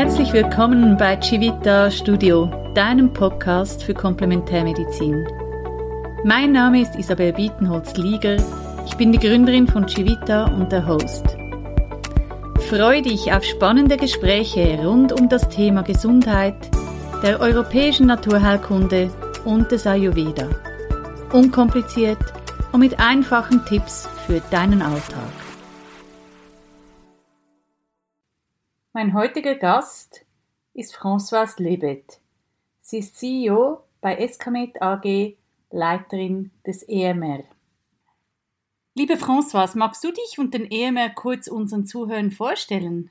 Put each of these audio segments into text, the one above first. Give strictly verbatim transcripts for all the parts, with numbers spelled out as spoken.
Herzlich willkommen bei Civita Studio, deinem Podcast für Komplementärmedizin. Mein Name ist Isabel Bietenholz-Lieger, ich bin die Gründerin von Civita und der Host. Freue dich auf spannende Gespräche rund um das Thema Gesundheit, der europäischen Naturheilkunde und des Ayurveda. Unkompliziert und mit einfachen Tipps für deinen Alltag. Mein heutiger Gast ist Françoise Lebet. Sie ist C E O bei Escamed A G, Leiterin des E M R. Liebe Françoise, magst du dich und den E M R kurz unseren Zuhörern vorstellen?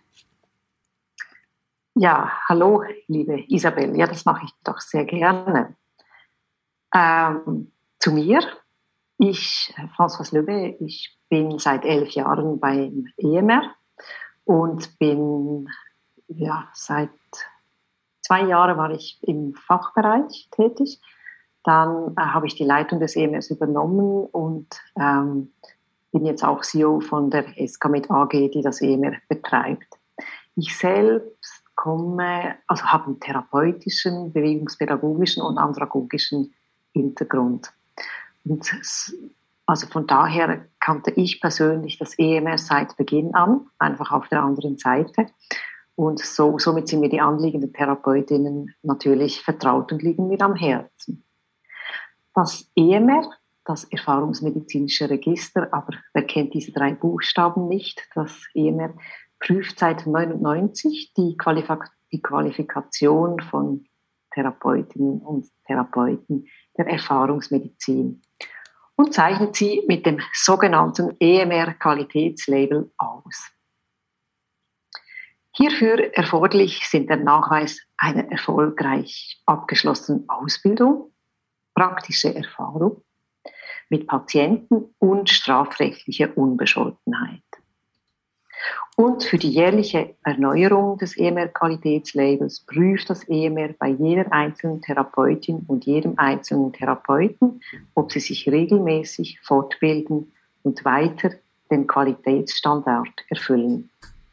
Ja, hallo, liebe Isabel. Ja, das mache ich doch sehr gerne. Ähm, zu mir. Ich, Françoise Lebet, ich bin seit elf Jahren beim E M R. Und bin, ja, seit zwei Jahren war ich im Fachbereich tätig. Dann äh, habe ich die Leitung des E M Rs übernommen und ähm, bin jetzt auch C E O von der Escamed A G, die das E M R betreibt. Ich selbst komme, also habe einen therapeutischen, bewegungspädagogischen und andragogischen Hintergrund. Und also von daher kannte ich persönlich das E M R seit Beginn an, einfach auf der anderen Seite. Und so, somit sind mir die Anliegen der Therapeutinnen natürlich vertraut und liegen mir am Herzen. Das E M R, das Erfahrungsmedizinische Register, aber wer kennt diese drei Buchstaben nicht? Das E M R prüft seit neunundneunzig die, Qualifik- die Qualifikation von Therapeutinnen und Therapeuten der Erfahrungsmedizin und zeichnet sie mit dem sogenannten E M R-Qualitätslabel aus. Hierfür erforderlich sind der Nachweis einer erfolgreich abgeschlossenen Ausbildung, praktische Erfahrung mit Patienten und strafrechtliche Unbescholtenheit. Und für die jährliche Erneuerung des E M R-Qualitätslabels prüft das E M R bei jeder einzelnen Therapeutin und jedem einzelnen Therapeuten, ob sie sich regelmäßig fortbilden und weiter den Qualitätsstandard erfüllen.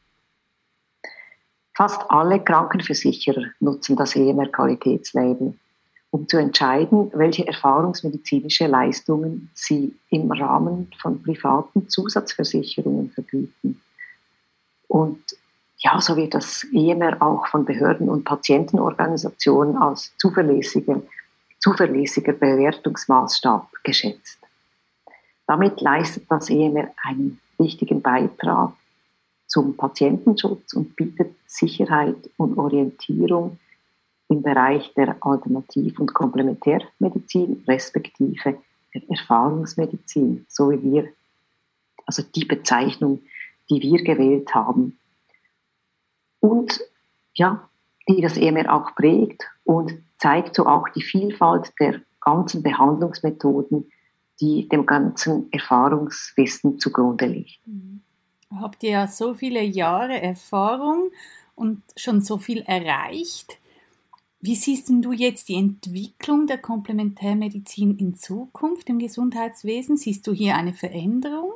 Fast alle Krankenversicherer nutzen das E M R-Qualitätslabel, um zu entscheiden, welche erfahrungsmedizinische Leistungen sie im Rahmen von privaten Zusatzversicherungen vergüten. Und ja, so wird das E M R auch von Behörden und Patientenorganisationen als zuverlässiger, zuverlässiger Bewertungsmaßstab geschätzt. Damit leistet das E M R einen wichtigen Beitrag zum Patientenschutz und bietet Sicherheit und Orientierung im Bereich der Alternativ- und Komplementärmedizin respektive der Erfahrungsmedizin, so wie wir, also die Bezeichnung, die wir gewählt haben und ja, die das E M R auch prägt und zeigt so auch die Vielfalt der ganzen Behandlungsmethoden, die dem ganzen Erfahrungswissen zugrunde liegt. Habt ihr ja so viele Jahre Erfahrung und schon so viel erreicht. Wie siehst denn du jetzt die Entwicklung der Komplementärmedizin in Zukunft im Gesundheitswesen? Siehst du hier eine Veränderung?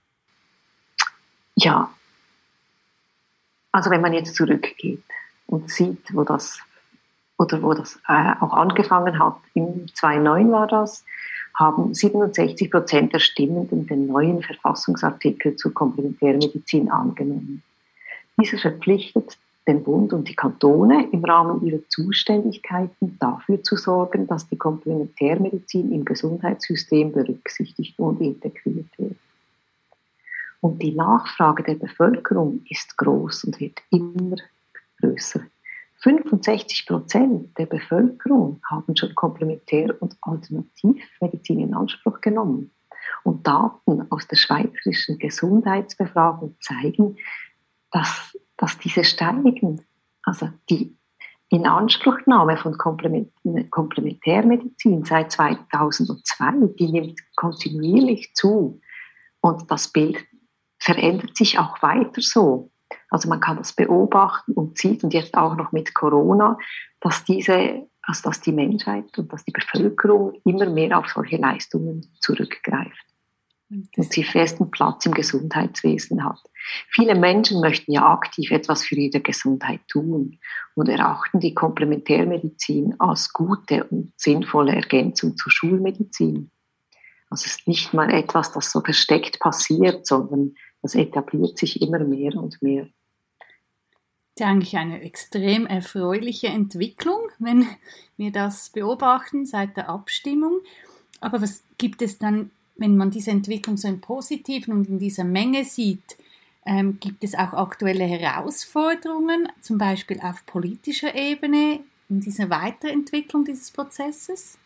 Ja, also wenn man jetzt zurückgeht und sieht, wo das, oder wo das äh, auch angefangen hat, im zweitausendneun war das, haben siebenundsechzig Prozent der Stimmenden den neuen Verfassungsartikel zur Komplementärmedizin angenommen. Dieser verpflichtet den Bund und die Kantone im Rahmen ihrer Zuständigkeiten dafür zu sorgen, dass die Komplementärmedizin im Gesundheitssystem berücksichtigt und integriert wird. Und die Nachfrage der Bevölkerung ist groß und wird immer größer. fünfundsechzig Prozent der Bevölkerung haben schon Komplementär- und Alternativmedizin in Anspruch genommen. Und Daten aus der schweizerischen Gesundheitsbefragung zeigen, dass, dass diese steigen. Also die Inanspruchnahme von Komplementärmedizin seit zweitausendzwei, die nimmt kontinuierlich zu. Und das Bild verändert sich auch weiter so. Also man kann das beobachten und sieht, und jetzt auch noch mit Corona, dass diese, also dass die Menschheit und dass die Bevölkerung immer mehr auf solche Leistungen zurückgreift und sie festen Platz im Gesundheitswesen hat. Viele Menschen möchten ja aktiv etwas für ihre Gesundheit tun und erachten die Komplementärmedizin als gute und sinnvolle Ergänzung zur Schulmedizin. Also es ist nicht mal etwas, das so versteckt passiert, sondern das etabliert sich immer mehr und mehr. Das ist eigentlich eine extrem erfreuliche Entwicklung, wenn wir das beobachten seit der Abstimmung. Aber was gibt es dann, wenn man diese Entwicklung so im Positiven und in dieser Menge sieht, ähm, gibt es auch aktuelle Herausforderungen, zum Beispiel auf politischer Ebene, in dieser Weiterentwicklung dieses Prozesses?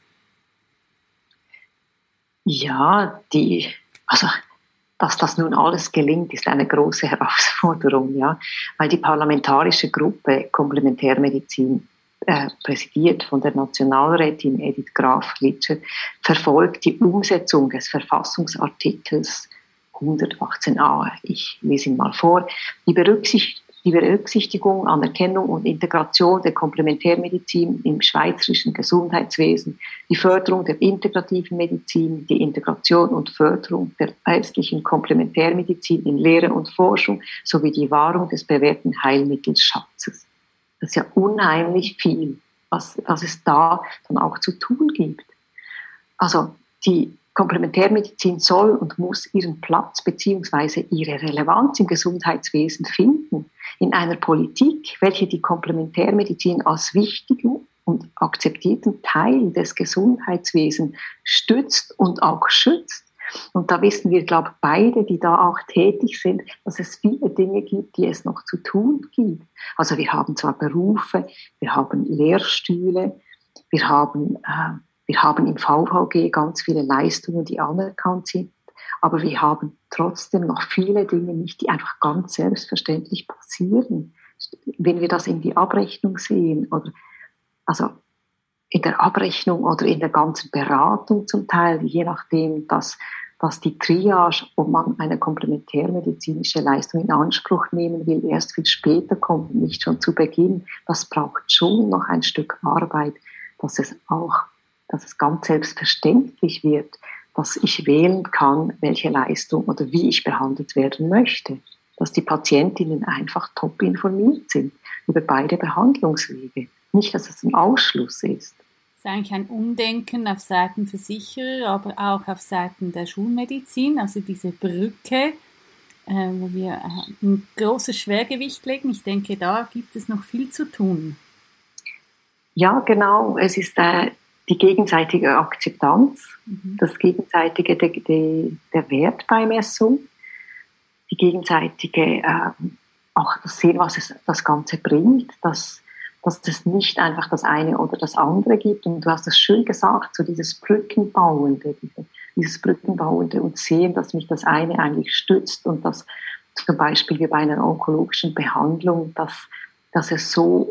Ja, die, also dass das nun alles gelingt, ist eine große Herausforderung, ja, weil die parlamentarische Gruppe Komplementärmedizin, äh, präsidiert von der Nationalrätin Edith Graf-Litscher, verfolgt die Umsetzung des Verfassungsartikels hundertachtzehn a. Ich lese ihn mal vor. Die Berücksichtigung Die Berücksichtigung, Anerkennung und Integration der Komplementärmedizin im schweizerischen Gesundheitswesen, die Förderung der integrativen Medizin, die Integration und Förderung der ärztlichen Komplementärmedizin in Lehre und Forschung sowie die Wahrung des bewährten Heilmittelschatzes. Das ist ja unheimlich viel, was, was es da dann auch zu tun gibt. Also die Komplementärmedizin soll und muss ihren Platz bzw. ihre Relevanz im Gesundheitswesen finden. In einer Politik, welche die Komplementärmedizin als wichtigen und akzeptierten Teil des Gesundheitswesens stützt und auch schützt. Und da wissen wir, glaube ich, beide, die da auch tätig sind, dass es viele Dinge gibt, die es noch zu tun gibt. Also wir haben zwar Berufe, wir haben Lehrstühle, wir haben äh, Wir haben im V V G ganz viele Leistungen, die anerkannt sind, aber wir haben trotzdem noch viele Dinge nicht, die einfach ganz selbstverständlich passieren. Wenn wir das in die Abrechnung sehen, oder also in der Abrechnung oder in der ganzen Beratung zum Teil, je nachdem, dass, dass die Triage, ob man eine komplementärmedizinische Leistung in Anspruch nehmen will, erst viel später kommt, nicht schon zu Beginn, das braucht schon noch ein Stück Arbeit, dass es auch dass es ganz selbstverständlich wird, dass ich wählen kann, welche Leistung oder wie ich behandelt werden möchte. Dass die Patientinnen einfach top informiert sind über beide Behandlungswege. Nicht, dass es ein Ausschluss ist. Das ist eigentlich ein Umdenken auf Seiten Versicherer, aber auch auf Seiten der Schulmedizin, also diese Brücke, äh, wo wir ein großes Schwergewicht legen. Ich denke, da gibt es noch viel zu tun. Ja, genau. Es ist äh, die gegenseitige Akzeptanz, mhm. das gegenseitige de, de, der Wertbeimessung, die gegenseitige äh, auch das Sehen, was es das Ganze bringt, dass, dass es nicht einfach das eine oder das andere gibt. Und du hast es schön gesagt, so dieses Brückenbauende, dieses Brückenbauende und sehen, dass mich das eine eigentlich stützt und dass zum Beispiel wie bei einer onkologischen Behandlung, dass, dass es so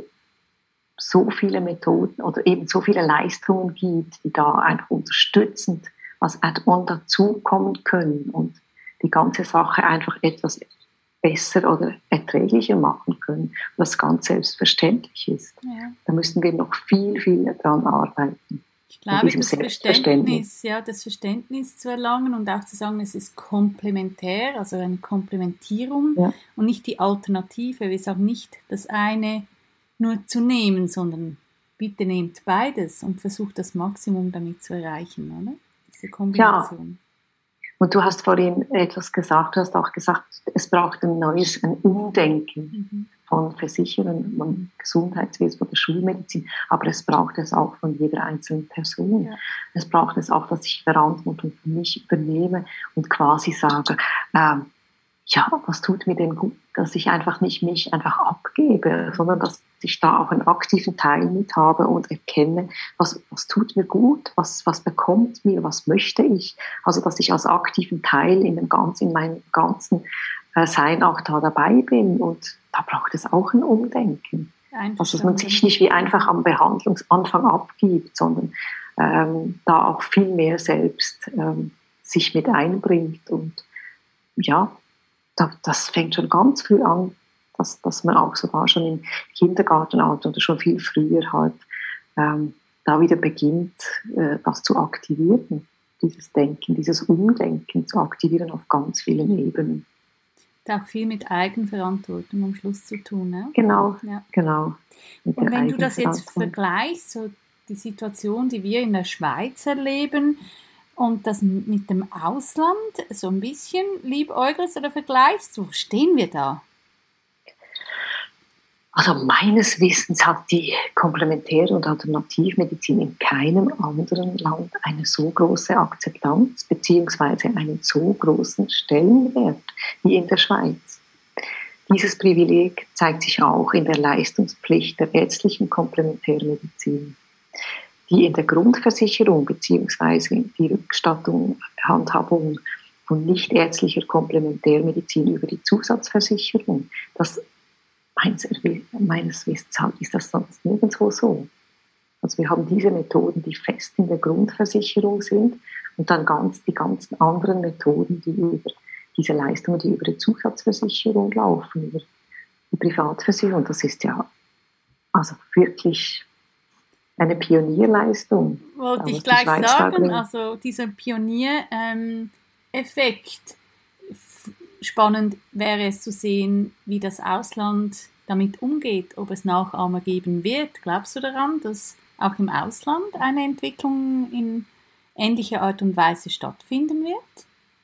so viele Methoden oder eben so viele Leistungen gibt, die da einfach unterstützend als Add-on dazukommen können und die ganze Sache einfach etwas besser oder erträglicher machen können, was ganz selbstverständlich ist. Ja. Da müssen wir noch viel, viel daran arbeiten. Ich glaube, das Verständnis, ja, das Verständnis zu erlangen und auch zu sagen, es ist komplementär, also eine Komplementierung, ja. Und nicht die Alternative. Wir sagen nicht das eine nur zu nehmen, sondern bitte nehmt beides und versucht das Maximum damit zu erreichen, oder? Diese Kombination. Ja. Und du hast vorhin etwas gesagt, du hast auch gesagt, es braucht ein neues, ein Umdenken mhm. von Versicherern, von Gesundheitswesen, von der Schulmedizin, aber es braucht es auch von jeder einzelnen Person. Ja. Es braucht es auch, dass ich Verantwortung für mich übernehme und quasi sage, ähm, ja, was tut mir denn gut, dass ich einfach nicht mich einfach abgebe, sondern dass ich da auch einen aktiven Teil mit habe und erkenne, was, was tut mir gut, was, was bekommt mir, was möchte ich. Also, dass ich als aktiven Teil in dem ganzen, in meinem ganzen äh, Sein auch da dabei bin. Und da braucht es auch ein Umdenken. Also, dass man sich nicht wie einfach am Behandlungsanfang abgibt, sondern ähm, da auch viel mehr selbst ähm, sich mit einbringt. Und ja, das fängt schon ganz früh an, dass, dass man auch sogar schon im Kindergartenalter oder schon viel früher halt ähm, da wieder beginnt, äh, das zu aktivieren, dieses Denken, dieses Umdenken zu aktivieren auf ganz vielen Ebenen. Hat auch viel mit Eigenverantwortung am Schluss zu tun, ne? Genau, Ja. genau. Mit Und der wenn du das jetzt Eigenverantwortung. vergleichst, so die Situation, die wir in der Schweiz erleben und das mit dem Ausland so ein bisschen liebäugelst oder vergleichst, wo stehen wir da? Also meines Wissens hat die Komplementär- und Alternativmedizin in keinem anderen Land eine so große Akzeptanz beziehungsweise einen so großen Stellenwert wie in der Schweiz. Dieses Privileg zeigt sich auch in der Leistungspflicht der ärztlichen Komplementärmedizin, die in der Grundversicherung beziehungsweise die Rückstattung, Handhabung von nichtärztlicher Komplementärmedizin über die Zusatzversicherung, das Meines, meines Wissens ist das sonst nirgendwo so. Also wir haben diese Methoden, die fest in der Grundversicherung sind und dann ganz, die ganzen anderen Methoden, die über diese Leistungen, die über die Zusatzversicherung laufen, über die Privatversicherung. Das ist ja also wirklich eine Pionierleistung. Wollte ich gleich sagen, also dieser Pioniereffekt. Ähm, Spannend wäre es zu sehen, wie das Ausland damit umgeht, ob es Nachahmer geben wird. Glaubst du daran, dass auch im Ausland eine Entwicklung in ähnlicher Art und Weise stattfinden wird?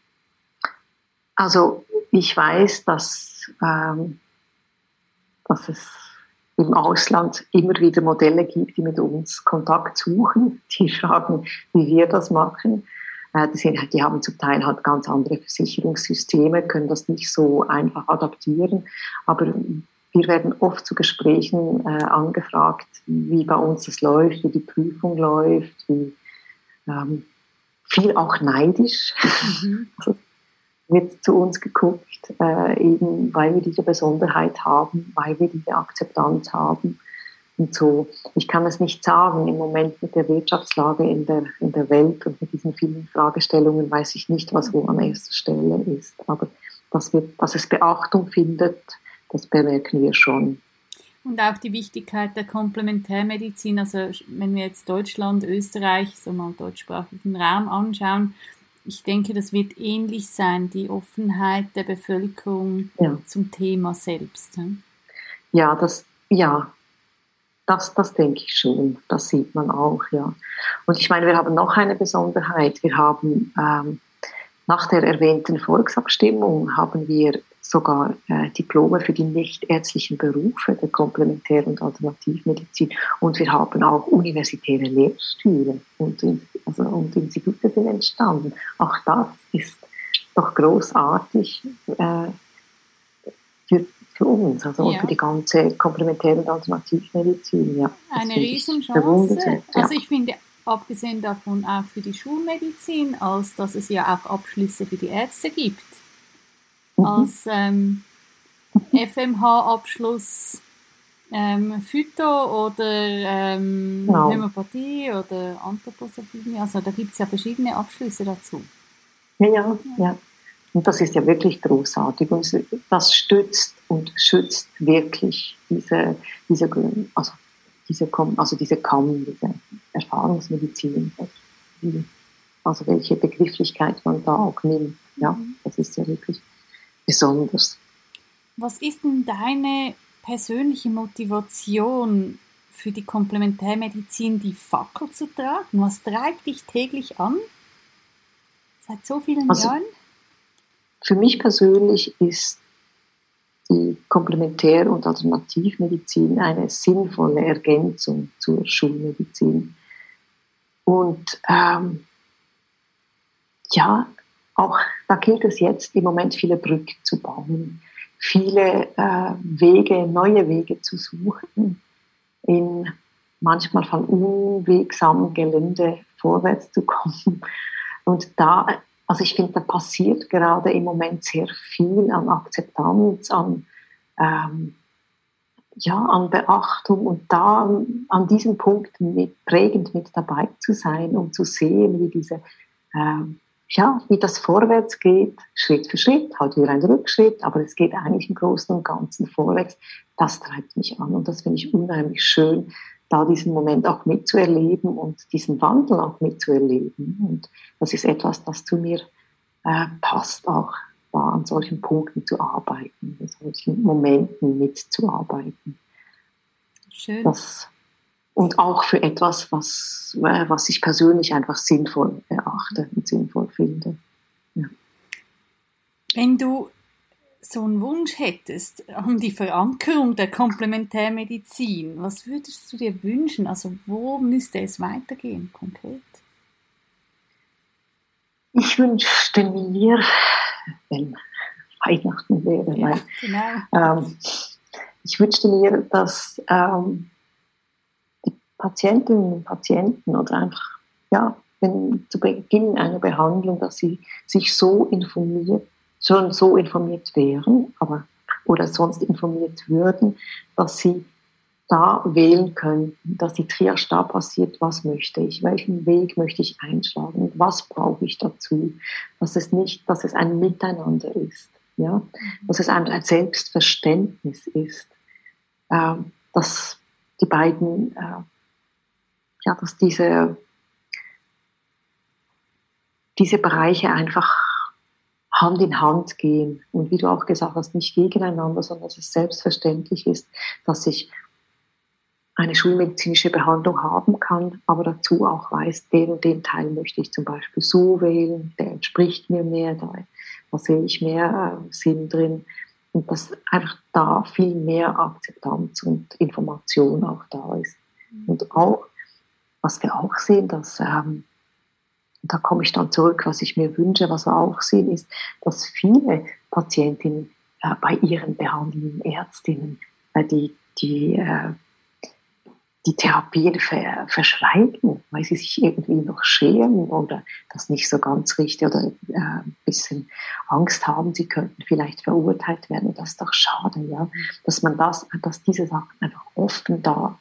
Also ich weiß, dass, ähm, dass es im Ausland immer wieder Modelle gibt, die mit uns Kontakt suchen, die fragen, wie wir das machen. Die, sind, die haben zum Teil halt ganz andere Versicherungssysteme, können das nicht so einfach adaptieren. Aber wir werden oft zu Gesprächen äh, angefragt, wie bei uns das läuft, wie die Prüfung läuft, wie ähm, viel auch neidisch. Mhm. Also wird zu uns geguckt, äh, eben weil wir diese Besonderheit haben, weil wir diese Akzeptanz haben. Und so, ich kann es nicht sagen, im Moment mit der Wirtschaftslage in der, in der Welt und mit diesen vielen Fragestellungen weiß ich nicht, was wo an erster Stelle ist. Aber dass, wir, dass es Beachtung findet, das bemerken wir schon. Und auch die Wichtigkeit der Komplementärmedizin, also wenn wir jetzt Deutschland, Österreich, so mal deutschsprachigen Raum anschauen, ich denke, das wird ähnlich sein, die Offenheit der Bevölkerung ja. zum Thema selbst. Ja, das, ja. Das, das denke ich schon, das sieht man auch, ja. Und ich meine, wir haben noch eine Besonderheit. Wir haben ähm, nach der erwähnten Volksabstimmung haben wir sogar äh, Diplome für die nichtärztlichen Berufe der Komplementär- und Alternativmedizin und wir haben auch universitäre Lehrstühle und, also, und Institute sind entstanden. Auch das ist doch großartig äh, für für uns, also ja. für die ganze komplementäre und Alternativmedizin. Ja, eine Riesenchance. Ja. Also ich finde, abgesehen davon auch für die Schulmedizin, als dass es ja auch Abschlüsse für die Ärzte gibt. Mhm. Als ähm, F M H-Abschluss ähm, Phyto oder ähm, genau. Hämopathie oder Anthroposophie. Also da gibt es ja verschiedene Abschlüsse dazu. Ja, ja, ja. Und das ist ja wirklich großartig und das stützt und schützt wirklich diese, diese, also diese, also diese K A M, diese Erfahrungsmedizin, also welche Begrifflichkeit man da auch nimmt. Ja, das ist ja wirklich besonders. Was ist denn deine persönliche Motivation für die Komplementärmedizin, die Fackel zu tragen? Was treibt dich täglich an? Seit so vielen also, Jahren? Für mich persönlich ist die Komplementär- und Alternativmedizin eine sinnvolle Ergänzung zur Schulmedizin. Und ähm, ja, auch da gilt es jetzt im Moment viele Brücken zu bauen, viele äh, Wege, neue Wege zu suchen, in manchmal von unwegsamem Gelände vorwärts zu kommen. Und da Also ich finde, da passiert gerade im Moment sehr viel an Akzeptanz, an, ähm, ja, an Beachtung und da an diesem Punkt mit, prägend mit dabei zu sein, um zu sehen, wie diese, ähm, ja, wie das vorwärts geht, Schritt für Schritt, halt wieder ein Rückschritt, aber es geht eigentlich im Großen und Ganzen vorwärts. Das treibt mich an und das finde ich unheimlich schön, da diesen Moment auch mitzuerleben und diesen Wandel auch mitzuerleben. Und das ist etwas, das zu mir äh, passt auch. war, an solchen Punkten zu arbeiten, an solchen Momenten mitzuarbeiten. Schön. Das, und auch für etwas, was, was ich persönlich einfach sinnvoll erachte und sinnvoll finde. Ja. Wenn du so einen Wunsch hättest um die Verankerung der Komplementärmedizin, was würdest du dir wünschen? Also wo müsste es weitergehen konkret? Ich wünschte mir, wenn Weihnachten wäre, ja, weil, genau. ähm, ich wünschte mir, dass ähm, die Patientinnen und Patienten oder einfach, ja, wenn zu Beginn einer Behandlung, dass sie sich so informiert, schon so informiert wären, aber oder sonst informiert würden, dass sie da wählen können, dass die Triage da passiert, was möchte ich, welchen Weg möchte ich einschlagen, was brauche ich dazu, dass es nicht, dass es ein Miteinander ist, ja, dass es ein Selbstverständnis ist, äh, dass die beiden, äh, ja, dass diese, diese Bereiche einfach Hand in Hand gehen und wie du auch gesagt hast, nicht gegeneinander, sondern dass es selbstverständlich ist, dass ich eine schulmedizinische Behandlung haben kann, aber dazu auch weiß, den und den Teil möchte ich zum Beispiel so wählen, der entspricht mir mehr, da, da sehe ich mehr äh, Sinn drin und dass einfach da viel mehr Akzeptanz und Information auch da ist. Mhm. Und auch, was wir auch sehen, dass, ähm, da komme ich dann zurück, was ich mir wünsche, was wir auch sehen, ist, dass viele Patientinnen äh, bei ihren behandelnden Ärztinnen, äh, die, die äh, die Therapien ver, verschweigen, weil sie sich irgendwie noch schämen oder das nicht so ganz richtig oder äh, ein bisschen Angst haben, sie könnten vielleicht verurteilt werden. Und das ist doch schade, ja, dass man das, dass diese Sachen einfach offen da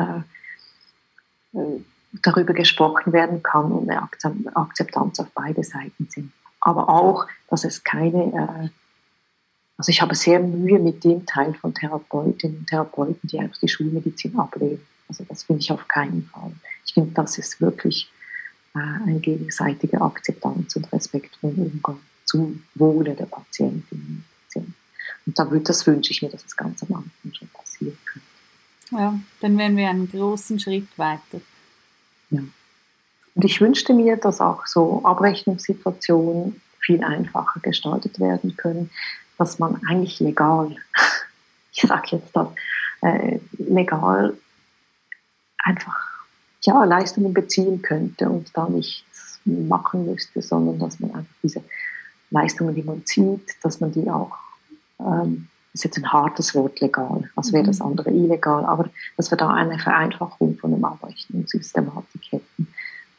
äh, darüber gesprochen werden kann und eine Akzeptanz auf beide Seiten sind. Aber auch, dass es keine, äh, also ich habe sehr Mühe mit dem Teil von Therapeutinnen und Therapeuten, die einfach die Schulmedizin ablehnen. Also das finde ich auf keinen Fall. Ich finde, das ist wirklich äh, eine gegenseitige Akzeptanz und respektvollen Umgang zum Wohle der Patientinnen und Patienten. Und da wird, das wünsche ich mir, dass das ganz am Anfang schon passieren könnte. Ja, dann wären wir einen großen Schritt weiter. Ja. Und ich wünschte mir, dass auch so Abrechnungssituationen viel einfacher gestaltet werden können, dass man eigentlich legal, ich sage jetzt das, äh, legal einfach ja, Leistungen beziehen könnte und da nichts machen müsste, sondern dass man einfach diese Leistungen, die man zieht, dass man die auch, ähm, das ist jetzt ein hartes Wort, legal, als wäre das andere illegal, aber dass wir da eine Vereinfachung von der Abrechnungssystematik hätten.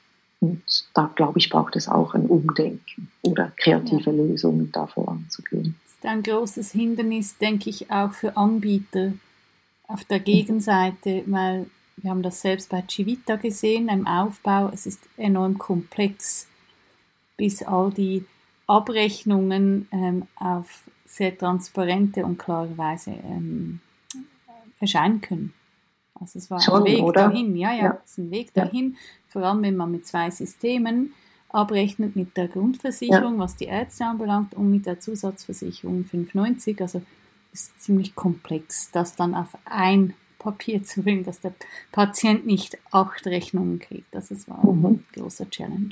Und da, glaube ich, braucht es auch ein Umdenken oder kreative ja. Lösungen, da voranzugehen. Das ist ein großes Hindernis, denke ich, auch für Anbieter auf der Gegenseite, weil wir haben das selbst bei Civita gesehen, im Aufbau, es ist enorm komplex, bis all die Abrechnungen ähm, auf sehr transparente und klare Weise ähm, erscheinen können. Also es war Schon, ein Weg oder? dahin, ja, ja, ja. es ist ein Weg dahin, ja. Vor allem wenn man mit zwei Systemen abrechnet, mit der Grundversicherung, ja. was die Ärzte anbelangt, und mit der Zusatzversicherung fünf neunzig, also es ist ziemlich komplex, das dann auf ein Papier zu bringen, dass der Patient nicht acht Rechnungen kriegt. Das ist war mhm. ein großer Challenge.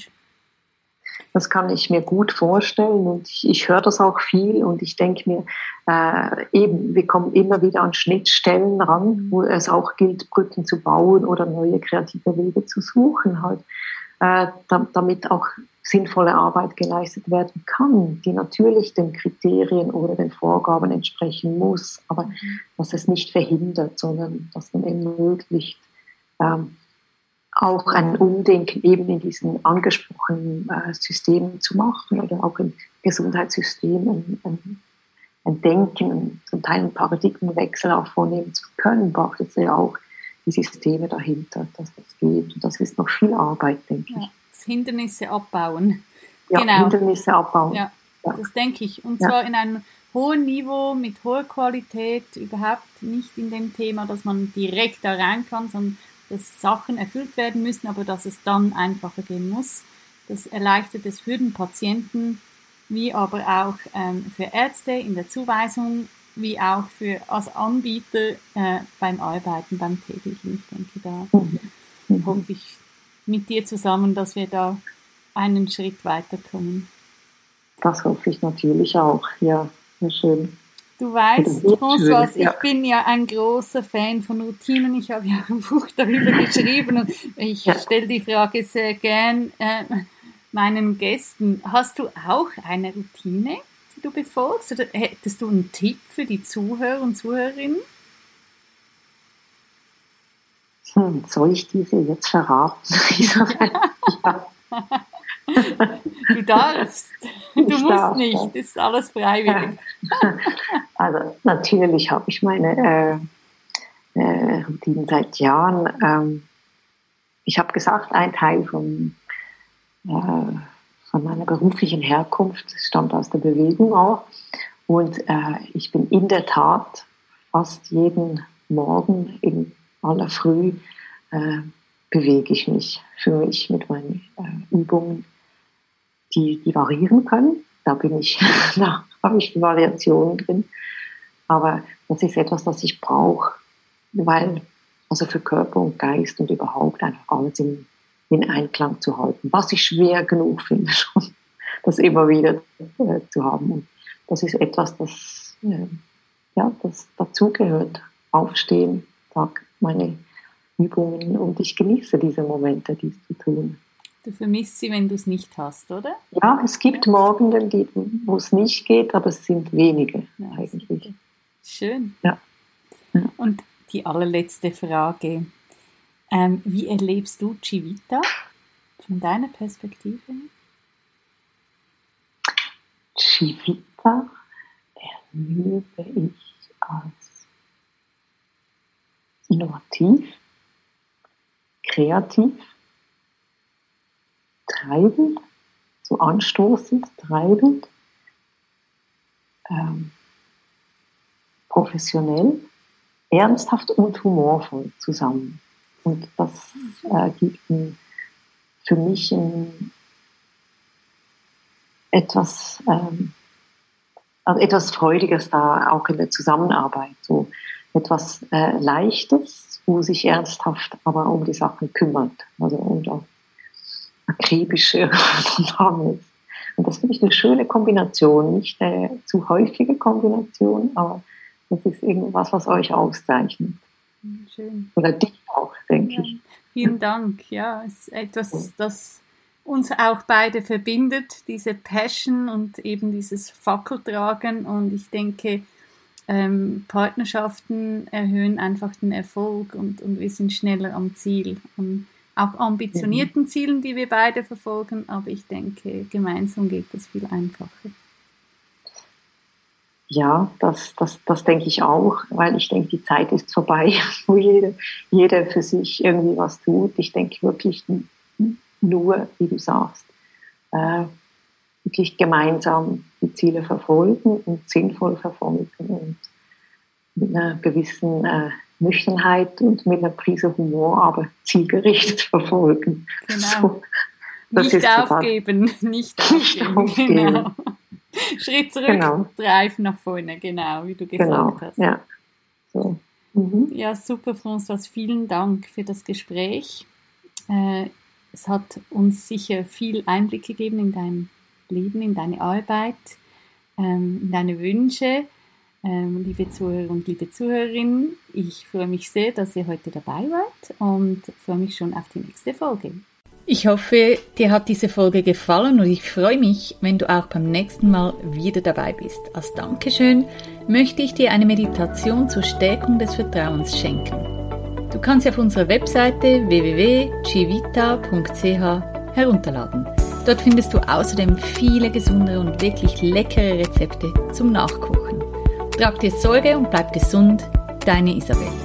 Das kann ich mir gut vorstellen und ich, ich höre das auch viel und ich denke mir, äh, eben, wir kommen immer wieder an Schnittstellen ran, wo es auch gilt, Brücken zu bauen oder neue kreative Wege zu suchen, halt, äh, da, damit auch sinnvolle Arbeit geleistet werden kann, die natürlich den Kriterien oder den Vorgaben entsprechen muss, aber mhm. dass es nicht verhindert, sondern dass man ermöglicht, ähm, auch ein Umdenken eben in diesen angesprochenen äh, Systemen zu machen oder auch im Gesundheitssystem ein, ein, ein Denken, zum Teil einen Paradigmenwechsel auch vornehmen zu können, braucht es ja auch die Systeme dahinter, dass das geht. Und das ist noch viel Arbeit, denke ja, ich. Das Hindernisse abbauen. Ja, genau. Hindernisse abbauen. Ja, ja, das denke ich. Und ja. zwar in einem hohen Niveau, mit hoher Qualität, überhaupt nicht in dem Thema, dass man direkt da rein kann, sondern dass Sachen erfüllt werden müssen, aber dass es dann einfacher gehen muss. Das erleichtert es für den Patienten, wie aber auch ähm, für Ärzte in der Zuweisung, wie auch für als Anbieter äh, beim Arbeiten, beim täglichen. Ich denke, da mhm. hoffe ich mit dir zusammen, dass wir da einen Schritt weiterkommen. Das hoffe ich natürlich auch, ja, sehr schön. Du weißt, François, ich ja. bin ja ein großer Fan von Routinen. Ich habe ja ein Buch darüber geschrieben und ich ja. stelle die Frage sehr gern äh, meinen Gästen. Hast du auch eine Routine, die du befolgst? Oder hättest du einen Tipp für die Zuhörer und Zuhörerinnen? Hm, soll ich diese jetzt verraten? ja. Du darfst, du ich musst darf, nicht, das ist alles freiwillig. Also natürlich habe ich meine äh, äh, Routinen seit Jahren. Ähm, ich habe gesagt, ein Teil von, äh, von meiner beruflichen Herkunft stammt aus der Bewegung auch. Und äh, ich bin in der Tat fast jeden Morgen in aller Früh äh, bewege ich mich für mich mit meinen äh, Übungen, die, die variieren können. Da bin ich, da habe ich Variationen drin. Aber das ist etwas, das ich brauche, weil, also für Körper und Geist und überhaupt einfach alles in, in Einklang zu halten. Was ich schwer genug finde schon, das immer wieder äh, zu haben. Und das ist etwas, das, äh, ja, das dazugehört. Aufstehen, sag meine Übungen und ich genieße diese Momente, dies zu tun. Du vermisst sie, wenn du es nicht hast, oder? Ja, es gibt Morgen, wo es nicht geht, aber es sind wenige ja, eigentlich. Schön. Ja. Ja. Und die allerletzte Frage. Ähm, wie erlebst du Civita von deiner Perspektive? Civita erlebe ich als innovativ, kreativ, treibend, so anstoßend, treibend, ähm, professionell, ernsthaft und humorvoll zusammen. Und das äh, gibt ein, für mich ein, etwas, ähm, also etwas Freudiges da auch in der Zusammenarbeit. So etwas äh, Leichtes, wo sich ernsthaft aber um die Sachen kümmert. Also und auch akribische Programme. Und das finde ich eine schöne Kombination, nicht eine zu häufige Kombination, aber das ist irgendwas, was euch auszeichnet. Schön. Oder dich auch, denke ja, ich. Vielen Dank. Ja, es ist etwas, das uns auch beide verbindet, diese Passion und eben dieses Fackeltragen. Und ich denke, ähm, Partnerschaften erhöhen einfach den Erfolg und, und wir sind schneller am Ziel. Und auch ambitionierten mhm. Zielen, die wir beide verfolgen, aber ich denke, gemeinsam geht das viel einfacher. Ja, das, das, das denke ich auch, weil ich denke, die Zeit ist vorbei, wo jeder, jeder für sich irgendwie was tut. Ich denke wirklich nur, wie du sagst, äh, wirklich gemeinsam die Ziele verfolgen und sinnvoll verfolgen und mit einer gewissen äh, Nüchternheit und mit einer Prise Humor, aber zielgerichtet verfolgen. Genau. So, nicht aufgeben, nicht aufgeben, aufgeben. Genau. Schritt zurück, genau. Drive nach vorne, genau, wie du gesagt genau. hast. Ja. So. Mhm. Ja, super, François, vielen Dank für das Gespräch. Äh, es hat uns sicher viel Einblick gegeben in dein Leben, in deine Arbeit, ähm, in deine Wünsche. Ähm, liebe Zuhörer und liebe Zuhörerinnen, ich freue mich sehr, dass ihr heute dabei wart und freue mich schon auf die nächste Folge. Ich hoffe, dir hat diese Folge gefallen und ich freue mich, wenn du auch beim nächsten Mal wieder dabei bist. Als Dankeschön möchte ich dir eine Meditation zur Stärkung des Vertrauens schenken. Du kannst sie auf unserer Webseite w w w punkt civita punkt c h herunterladen. Dort findest du außerdem viele gesunde und wirklich leckere Rezepte zum Nachkochen. Trag dir Sorge und bleib gesund, deine Isabel.